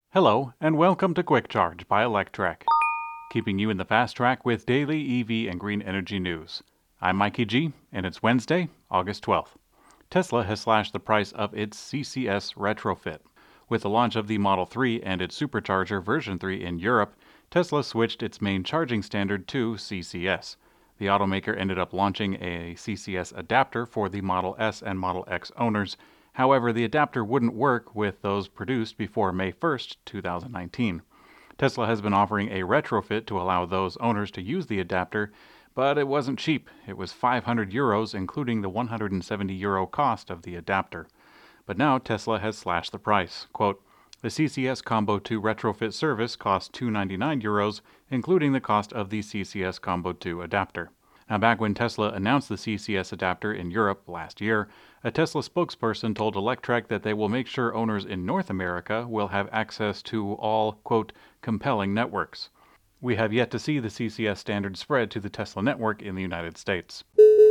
Hello, and welcome to Quick Charge by Electrek, keeping you in the fast track with daily EV and green energy news. I'm Mikey G, and it's Wednesday, August 12th. Tesla has slashed the price of its CCS retrofit. With the launch of the Model 3 and its supercharger version 3 in Europe, Tesla switched its main charging standard to CCS. The automaker ended up launching a CCS adapter for the Model S and Model X owners. However, the adapter wouldn't work with those produced before May 1st, 2019. Tesla has been offering a retrofit to allow those owners to use the adapter, but it wasn't cheap. It was €500, including the €170 cost of the adapter. But now Tesla has slashed the price. Quote, the CCS Combo 2 retrofit service costs €299, including the cost of the CCS Combo 2 adapter. Now, back when Tesla announced the CCS adapter in Europe last year, a Tesla spokesperson told Electrek that they will make sure owners in North America will have access to all, quote, compelling networks. We have yet to see the CCS standard spread to the Tesla network in the United States.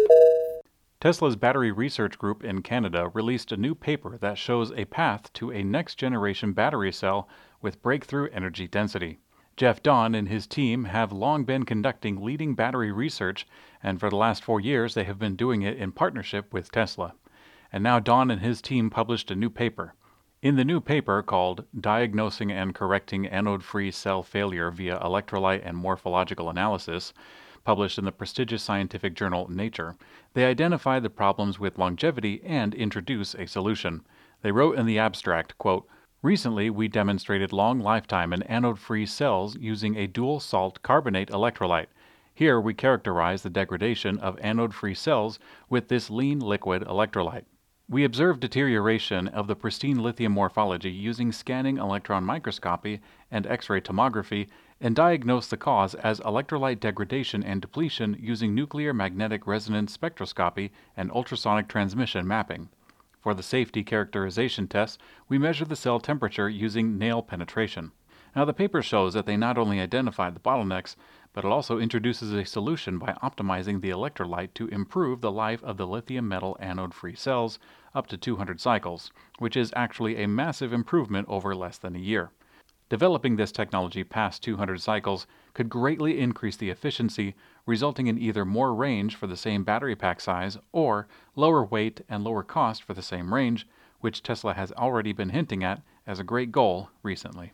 Tesla's battery research group in Canada released a new paper that shows a path to a next-generation battery cell with breakthrough energy density. Jeff Dawn and his team have long been conducting leading battery research, and for the last 4 years they have been doing it in partnership with Tesla. And now Dawn and his team published a new paper. In the new paper, called Diagnosing and Correcting Anode-Free Cell Failure via Electrolyte and Morphological Analysis, published in the prestigious scientific journal Nature, they identify the problems with longevity and introduce a solution. They wrote in the abstract, quote, recently, we demonstrated long lifetime in anode-free cells using a dual salt carbonate electrolyte. Here we characterize the degradation of anode-free cells with this lean liquid electrolyte. We observed deterioration of the pristine lithium morphology using scanning electron microscopy and X-ray tomography and diagnosed the cause as electrolyte degradation and depletion using nuclear magnetic resonance spectroscopy and ultrasonic transmission mapping. For the safety characterization tests, we measure the cell temperature using nail penetration. Now, the paper shows that they not only identified the bottlenecks, but it also introduces a solution by optimizing the electrolyte to improve the life of the lithium metal anode-free cells up to 200 cycles, which is actually a massive improvement over less than a year. Developing this technology past 200 cycles could greatly increase the efficiency, resulting in either more range for the same battery pack size or lower weight and lower cost for the same range, which Tesla has already been hinting at as a great goal recently.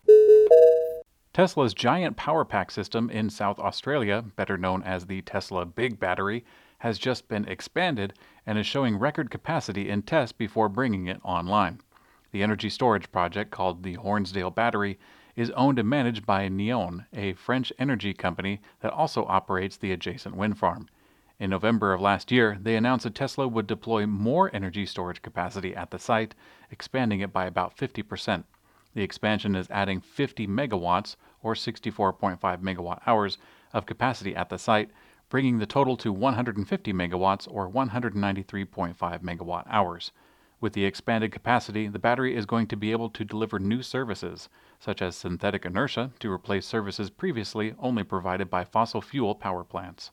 Tesla's giant power pack system in South Australia, better known as the Tesla Big Battery, has just been expanded and is showing record capacity in tests before bringing it online. The energy storage project, called the Hornsdale Battery, is owned and managed by Neoen, a French energy company that also operates the adjacent wind farm. In November of last year, they announced that Tesla would deploy more energy storage capacity at the site, expanding it by about 50%. The expansion is adding 50 megawatts, or 64.5 megawatt hours, of capacity at the site, bringing the total to 150 megawatts, or 193.5 megawatt hours. With the expanded capacity, the battery is going to be able to deliver new services, such as synthetic inertia, to replace services previously only provided by fossil fuel power plants.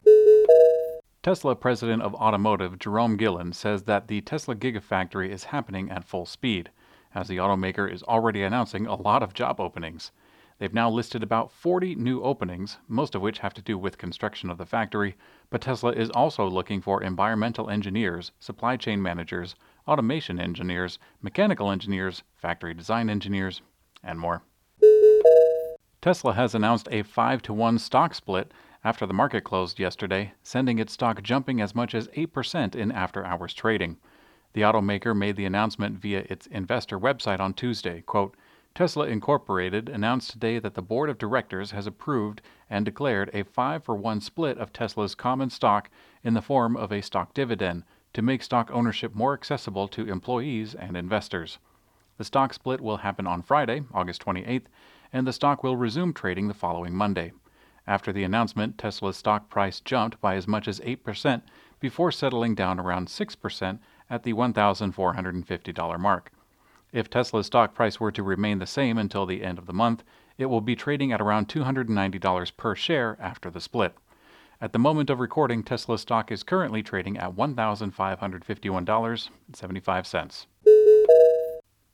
Tesla President of Automotive Jerome Gillen says that the Tesla Gigafactory is happening at full speed, as the automaker is already announcing a lot of job openings. They've now listed about 40 new openings, most of which have to do with construction of the factory, but Tesla is also looking for environmental engineers, supply chain managers, automation engineers, mechanical engineers, factory design engineers, and more. Tesla has announced a 5-to-1 stock split after the market closed yesterday, sending its stock jumping as much as 8% in after-hours trading. The automaker made the announcement via its investor website on Tuesday, quote, Tesla Incorporated announced today that the board of directors has approved and declared a 5-for-1 split of Tesla's common stock in the form of a stock dividend to make stock ownership more accessible to employees and investors. The stock split will happen on Friday, August 28th, and the stock will resume trading the following Monday. After the announcement, Tesla's stock price jumped by as much as 8% before settling down around 6% at the $1,450 mark. If Tesla's stock price were to remain the same until the end of the month, it will be trading at around $290 per share after the split. At the moment of recording, Tesla's stock is currently trading at $1,551.75.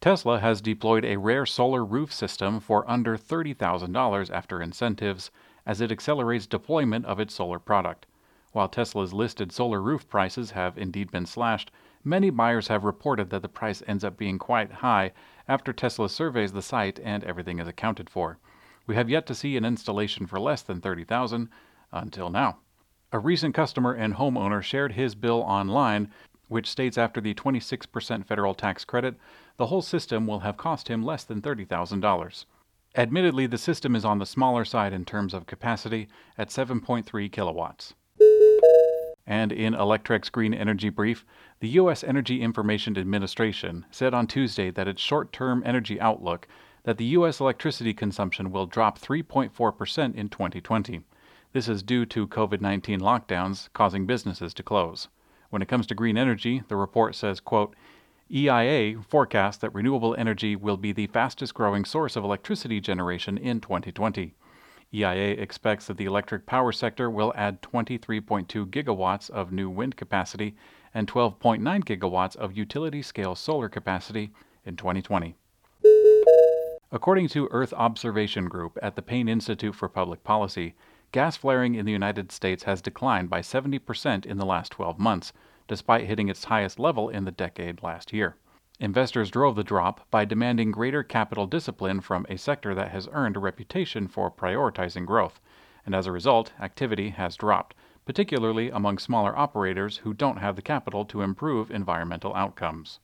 Tesla has deployed a rare solar roof system for under $30,000 after incentives as it accelerates deployment of its solar product. While Tesla's listed solar roof prices have indeed been slashed, many buyers have reported that the price ends up being quite high after Tesla surveys the site and everything is accounted for. We have yet to see an installation for less than $30,000 until now. A recent customer and homeowner shared his bill online, which states after the 26% federal tax credit, the whole system will have cost him less than $30,000. Admittedly, the system is on the smaller side in terms of capacity at 7.3 kilowatts. And in Electrek's Green Energy Brief, the U.S. Energy Information Administration said on Tuesday that its short-term energy outlook that the U.S. electricity consumption will drop 3.4% in 2020. This is due to COVID-19 lockdowns causing businesses to close. When it comes to green energy, the report says, quote, EIA forecasts that renewable energy will be the fastest growing source of electricity generation in 2020. EIA expects that the electric power sector will add 23.2 gigawatts of new wind capacity and 12.9 gigawatts of utility-scale solar capacity in 2020. According to Earth Observation Group at the Payne Institute for Public Policy, gas flaring in the United States has declined by 70% in the last 12 months, despite hitting its highest level in the decade last year. Investors drove the drop by demanding greater capital discipline from a sector that has earned a reputation for prioritizing growth, and as a result, activity has dropped, particularly among smaller operators who don't have the capital to improve environmental outcomes.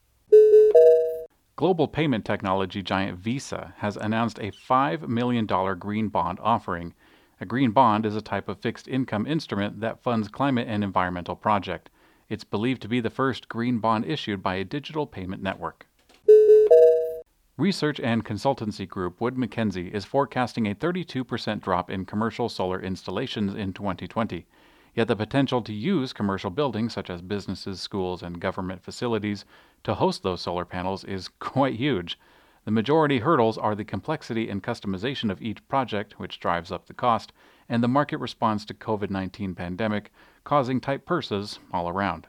Global payment technology giant Visa has announced a $5 million green bond offering. A green bond is a type of fixed income instrument that funds climate and environmental projects. It's believed to be the first green bond issued by a digital payment network. Research and consultancy group Wood Mackenzie is forecasting a 32% drop in commercial solar installations in 2020. Yet the potential to use commercial buildings such as businesses, schools, and government facilities to host those solar panels is quite huge. The majority hurdles are the complexity and customization of each project, which drives up the cost, and the market response to COVID-19 pandemic, causing tight purses all around.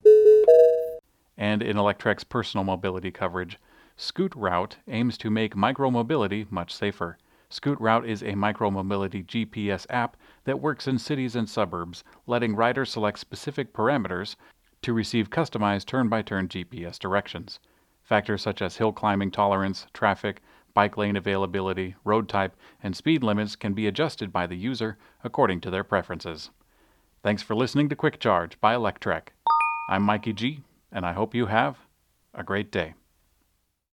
And in Electrek's personal mobility coverage, ScootRoute aims to make micromobility much safer. ScootRoute is a micromobility GPS app that works in cities and suburbs, letting riders select specific parameters to receive customized turn-by-turn GPS directions. Factors such as hill climbing tolerance, traffic, bike lane availability, road type, and speed limits can be adjusted by the user according to their preferences. Thanks for listening to Quick Charge by Electrek. I'm Mikey G, and I hope you have a great day.